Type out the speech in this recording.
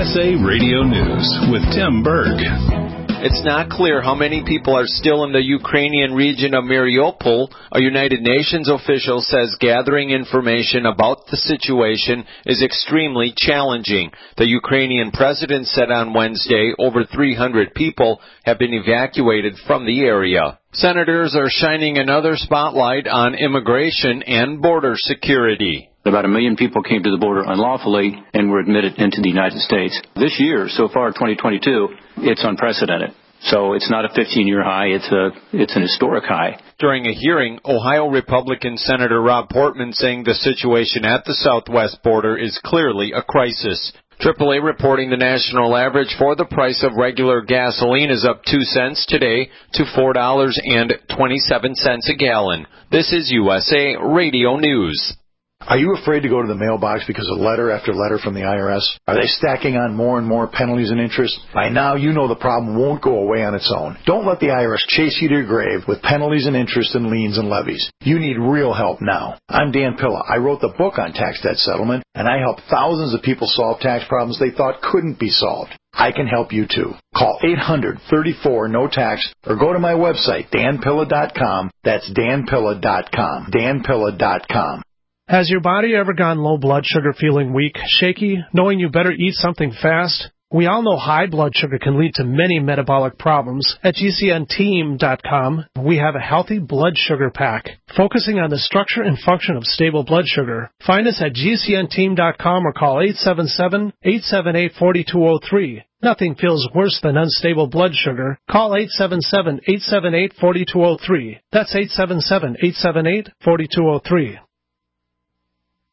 USA Radio News with Tim Berg. It's not clear how many people are still in the Ukrainian region of Mariupol. A United Nations official says gathering information about the situation is extremely challenging. The Ukrainian president said on Wednesday over 300 people have been evacuated from the area. Senators are shining another spotlight on immigration and border security. About 1 million people came to the border unlawfully and were admitted into the United States. This year, so far, 2022, it's unprecedented. So it's not a 15-year high, it's an historic high. During a hearing, Ohio Republican Senator Rob Portman saying the situation at the southwest border is clearly a crisis. AAA reporting the national average for the price of regular gasoline is up 2 cents today to $4.27 a gallon. This is USA Radio News. Are you afraid to go to the mailbox because of letter after letter from the IRS? Are they stacking on more and more penalties and interest? By now, you know the problem won't go away on its own. Don't let the IRS chase you to your grave with penalties and interest and liens and levies. You need real help now. I'm Dan Pilla. I wrote the book on tax debt settlement, and I helped thousands of people solve tax problems they thought couldn't be solved. I can help you too. Call 800-34-NO-TAX or go to my website, danpilla.com. That's danpilla.com. danpilla.com. Has your body ever gone low blood sugar, feeling weak, shaky, knowing you better eat something fast? We all know high blood sugar can lead to many metabolic problems. At GCNteam.com, we have a healthy blood sugar pack, focusing on the structure and function of stable blood sugar. Find us at GCNteam.com or call 877-878-4203. Nothing feels worse than unstable blood sugar. Call 877-878-4203. That's 877-878-4203.